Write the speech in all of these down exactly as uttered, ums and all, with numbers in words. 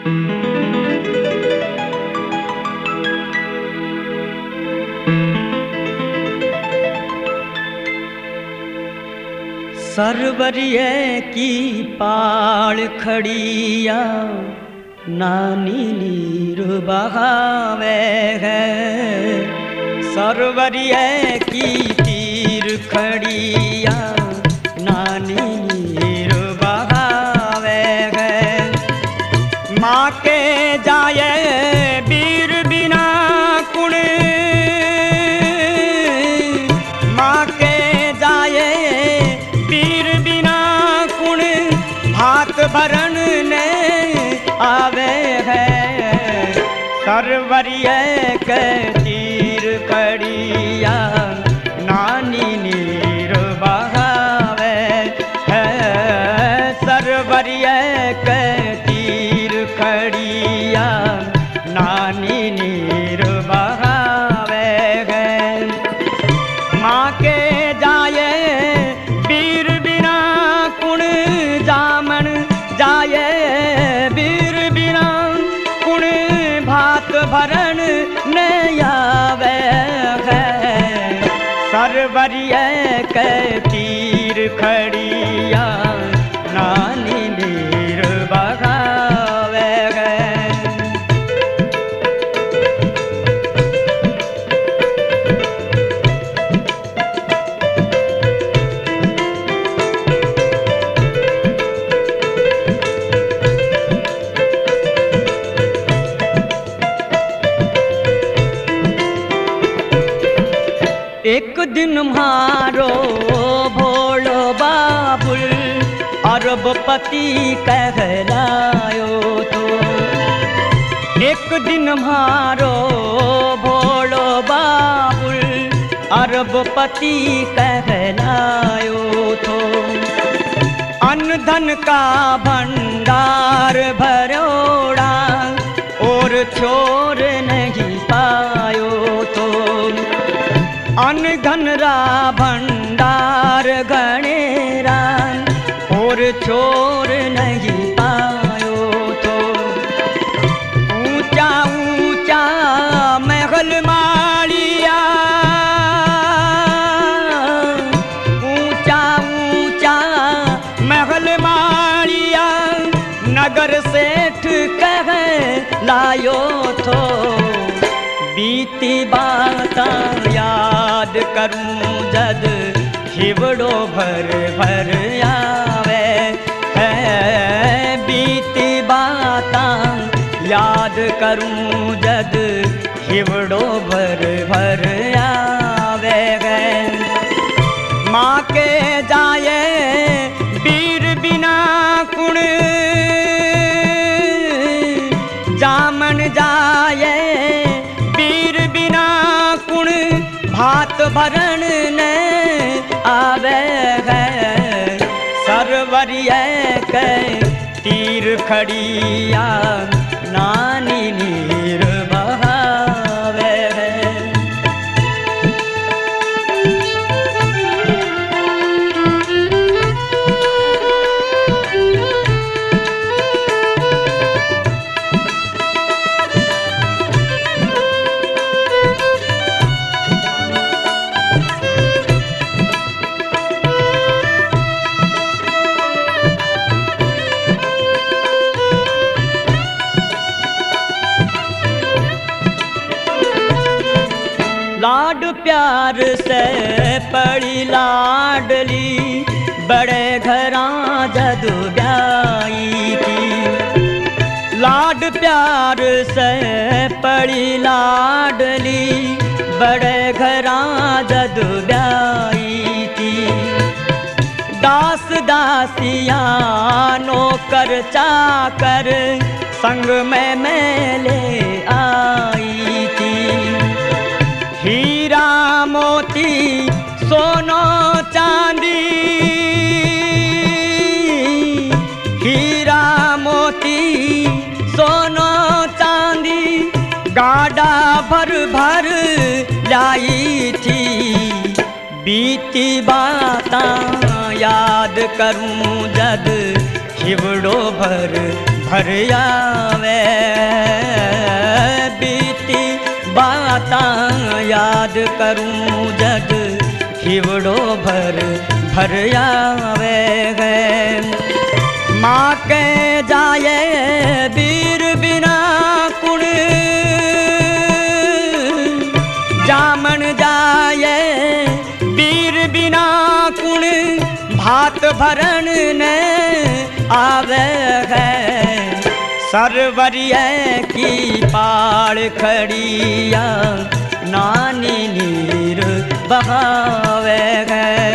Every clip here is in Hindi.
सरवरिये की पाल खड़िया नानी नीर बहावे है। सरवरिये की तीर खड़िया नानी नीर बहावे है। माँ के जाए वीर बिना कुण, माँ के जाए वीर बिना कुण भात भरण ने आवे है। सरवरिये के तीर खड़िया नानी नीर बहावे है। सरवरिये के तीर खड़िया नानी नीर बहावे है। माँ के जाए वीर बिना कुण जामन जाए वीर बिना कुण भात भरण ने आवे है। सरवरिये के तीर खड़िया नानी नीर बहावे है। एक दिन मारो भोलो बाबुल अरबपति कहलायो तो। एक दिन मारो भोलो बाबुल अरबपति कहलायो तो। अन्न धन का भंडार भरोड़ा और छोर नहीं पायो तो। अन्न धन रा भंडार गणेरा और छोर नहीं पायो तो। ऊंचा ऊंचा महल मालिया, ऊंचा ऊंचा महल मालिया नगर सेठ कह लायो तो। बीती बाता याद करूं जद हिवड़ो भर भर आवे है। बीती बाता याद करूं जद हिवड़ो भर भर आवे है। माँ के जाए वीर बिना कुण जामन जाए भात भरण ने आवे है। सरवरिये के तीर खड़िया नानी नीर बहावे है। लाड प्यार से पड़ी लाडली बड़े घरां जद ब्याई थी। लाड प्यार से पड़ी लाडली बड़े घरां जद ब्याई थी। दास दासिया नौकर चाकर संग में मेले आई थी। हीरा मोती सोनो चांदी, हीरा मोती सोनो चांदी गाड़ा भर भर लाई थी। बीती बातां याद करूं जद हिवड़ो भर भर आवे, बीती बातां याद करूं जद हिवड़ो भर भर आवे है। माँ के जाए वीर बिना कुण, जामन जाए वीर बिना कुण, भात भरण ने आवे है। सरवरिया की पाड़ खड़िया नानी नीर बहावे है।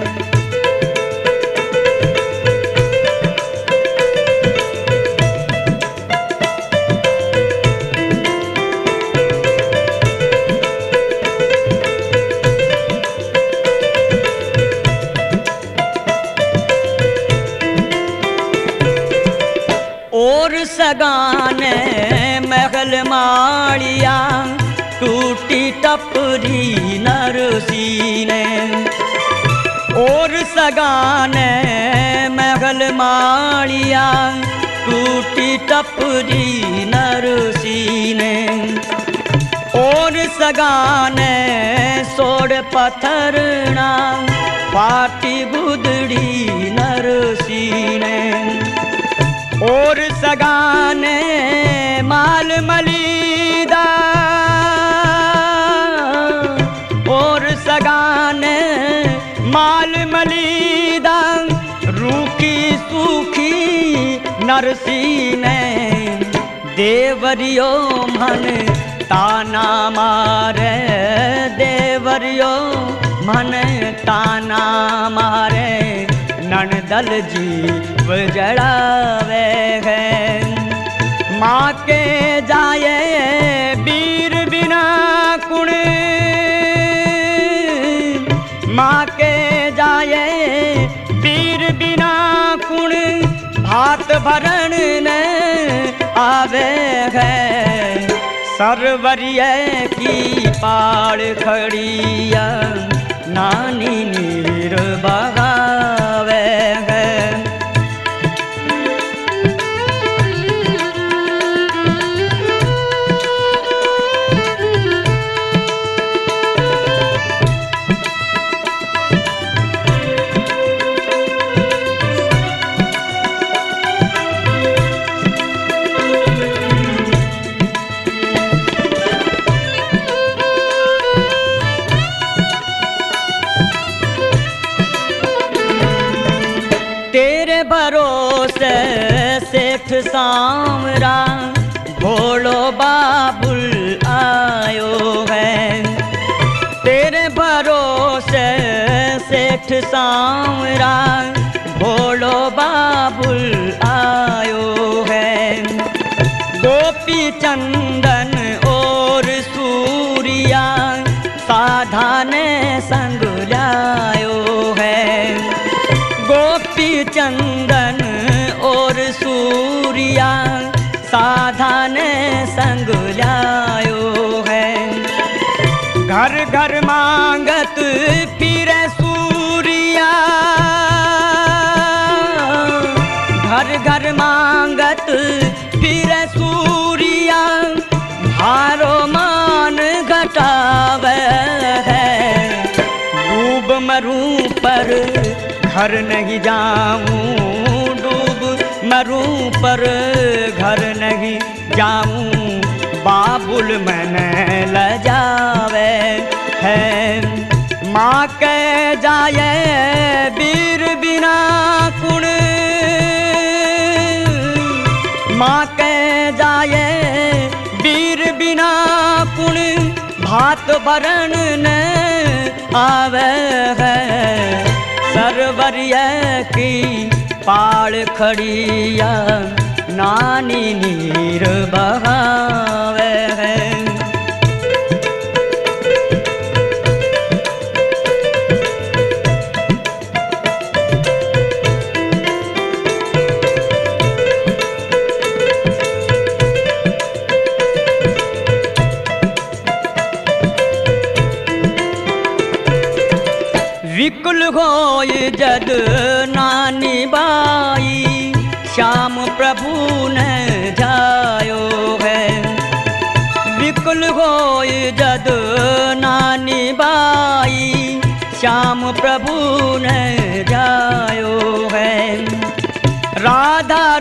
और सगाने महल माड़िया टूटी टपरी नरसी ने, और सगाने महल माड़िया टूटी टपरी नरसी ने, और सगाने सोड़ पत्थरना पाटी गुदड़ी नरसी ने, और सगाने माल मलीदा, और सगाने माल मलीदा रूखी सूखी नरसी ने, देवरियो मन ताना मारे, देवरियो मन ताना मारे, ननदल जीव जड़ावे है। माँ के जाए वीर बिना कुण, माँ के जाए वीर बिना कुण, भात भरण ने आवे है। सरवरिया की पाड़ खड़िया नानी नीर बहावे है। तेरे भरोसे सेठ सांवरा भोलो बाबुल आयो है। तेरे भरोसे सेठ सांवरा भोलो बाबुल आयो है। गोपी चंदन और सूरिया साधा ने संग लायो है। गोपी चंदन और सूरिया साधा ने संग लायो है। घर घर मांगत फिरे सूरिया, घर घर मांगत फिरे सूरिया, हारो मान घटावे है। डूब मरूं पर घर नहीं जाऊं, डूब मरूं पर घर नहीं जाऊं, बाबुल मैंने ल जावे है। माँ के जाए वीर बिना कुण, माँ के जाए वीर बिना कुण, भात भरण ने आवे है। सरवरिया की पाड़ खड़िया नानी नीर बहावे है। विकुल होय जद नानी बाई, श्याम प्रभु ने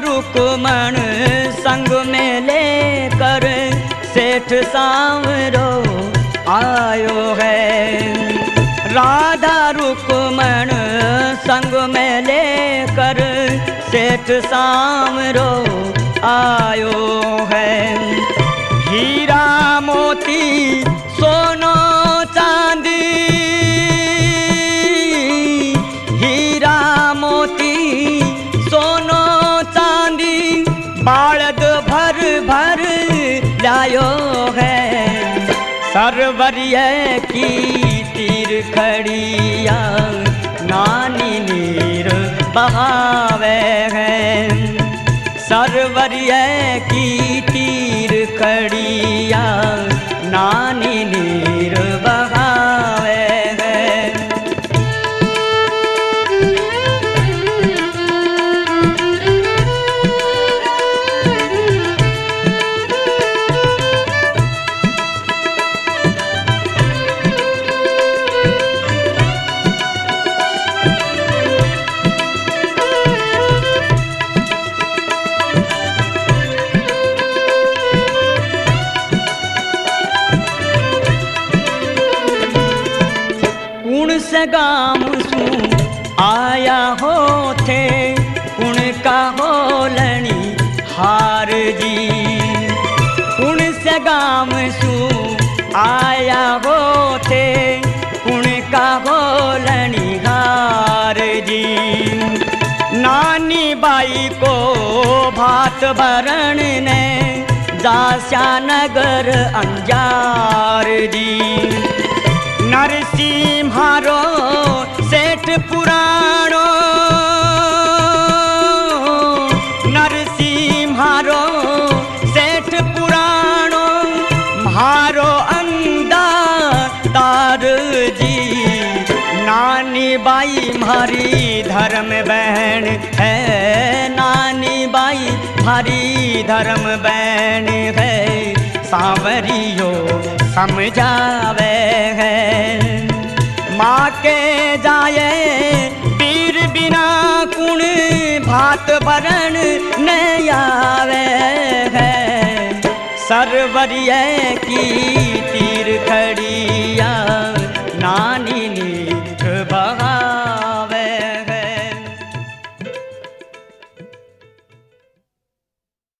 रुक्मण संग में लेकर सेठ सांवरो आयो है। राधा रुक्मण संग में लेकर सेठ सांवरो आयो है। हीरा मोती सोनो चांदी, हीरा मोती सोनो चांदी बालद भर भर लायो है। सरवरिय की तीर खड़िया नानी नीर बहावे है। सरवरिय की तीर खड़िया नानी नीर बहावे है। से गाम सू आया हो थे कुण का होलनी हार जी। कुण से गाम सू आया हो थे कुण का होलनी हार जी। नानी बाई को भात भरण ने जास्या नगर अंजार जी। नरसिम्हारो सेठ पुराणो, नरसिम्हारो सेठ पुराणो म्हारो अंदातार जी। नानी बाई म्हारी धर्म बहन है, नानी बाई म्हारी धर्म बहन है। सांवरियो समझावे है, माँ के जाए पीर बिना कुण भात भरण न आवे है। सरवरिय की